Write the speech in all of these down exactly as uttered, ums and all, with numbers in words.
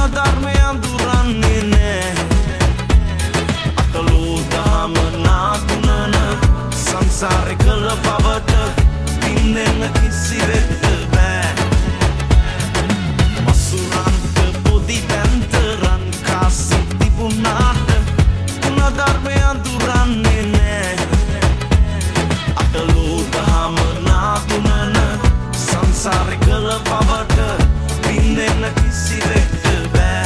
ධර්මය අඳුරන්නේ නෑ අතලෝ දහම නාතුනන සංසාරේ කළ පවට පින්නෙන්න කිසිවෙක්ට බෑ මසුරන්ට පොදි පැන්තරන් කාසි තිබුණාට ගුණ ධර්මය අඳුරන්නේ නෑ අතලෝ දහම නාතුනන සංසාරේ කළ පවට පින්නෙන්න කිසිවෙක්ට බෑ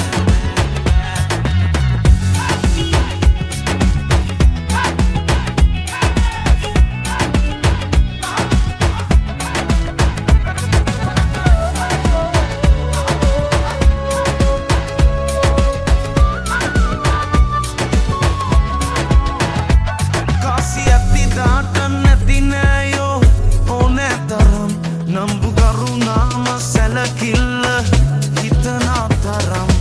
කාසි ඇති දාට නැති නෑයෝ ඕනෑ තරම් නම්බු කරුණාම සැලකිල්ල හිතනා තරම්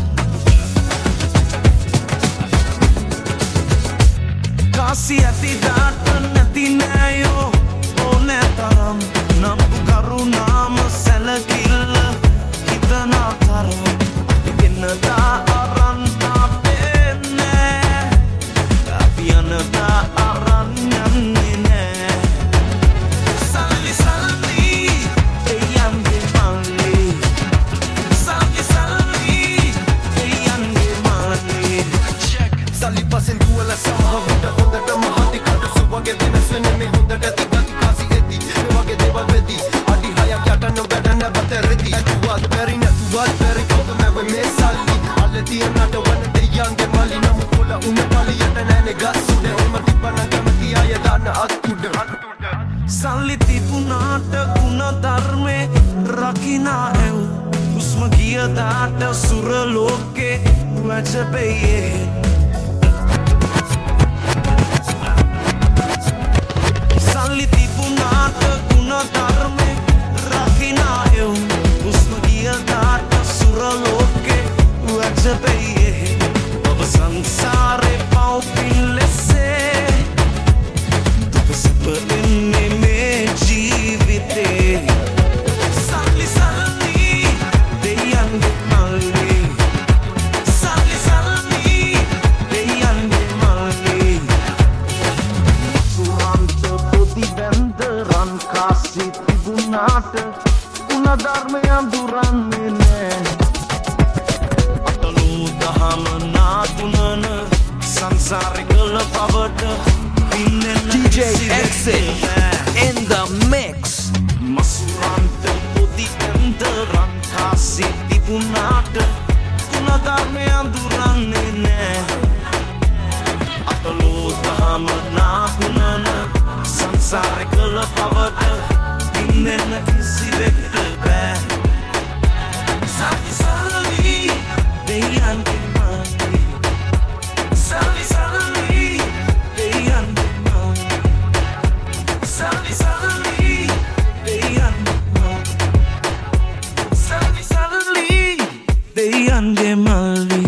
කාසි ඇති දාට නැති නෑයෝ ඕනෑ තරම් නම්බු කරුණාම සැලකිල්ල හිතනා තරම් එන්නදා අරන් තාපෙන්නෑ අපි යනදා අරන් යන්නේ නෑ සල්ලි සල්ලි දෙයන්ගේ මල්ලි සල්ලි සල්ලි දෙයන්ගේ මල්ලි සල්ලි පසෙන් දුවල සමහවට හොඳටම හදි කටසු වගේ වෙනස් වෙන්නේ මේ හොඳට ඇති ගති කාසි ඇති මේ වගේ දේවල් වෙති අඩි හයක් යට නොබැඩ නැවත රෙදි ඇතුවත් බැරි නැතුවත් බැරි කොතම මේ සල්ලි අල්ල තියනට වන දෙයන්ගේ මල්ලි නමු කොල උන පලියට නෑනේ ගස් උඩ ඔම තිබ්බන කැමති අය දාන්න අත් උඩ සල්ලි තිබුණාට ගුණ ධර්මේ රකිනා ඇව් හුස්ම ගියදාට සුර ලෝකේ වැජබෙයේ සල්ලි තිබුණාට ගුණ ධර්මේ රකිනා ඇව් හුස්ම ගියදාට සුර ලෝකේ වැජබෙයේ ඔබ සංසාරේ පව්පින් ලෙසේ දුක සැප එන්නේ මේ ජීවිතේ සල්ලි සල්ලි දෙයන්ගේ මල්ලි සල්ලි සල්ලි දෙයන්ගේ මල්ලි සුරන්ත පොදි බැන්දරන් කාසි තිබුණාට ගුණ ධර්මය අඳුරන්නේ නෑ අතලෝ දහම නාතුනන සංසාරේ කළ පවට පින්නෙන්න D J Exit in the mix. මසුරන්ට පොදි පැන්තරන් කාසි තිබුණාට ගුණ ධර්මය අඳුරන්නේ නෑ අතලෝ දහම නාතුනන සංසාරේ කළ පවට පින්නෙන්න කිසිවෙක්ට බෑ සල්ලි සල්ලි දෙයන්ගේ මල්ලි සල්ලි සල්ලි දෙයන්ගේ මල්ලි සල්ලි සල්ලි දෙයන්ගේ මල්ලි සල්ලි සල්ලි දෙයන්ගේ මල්ලි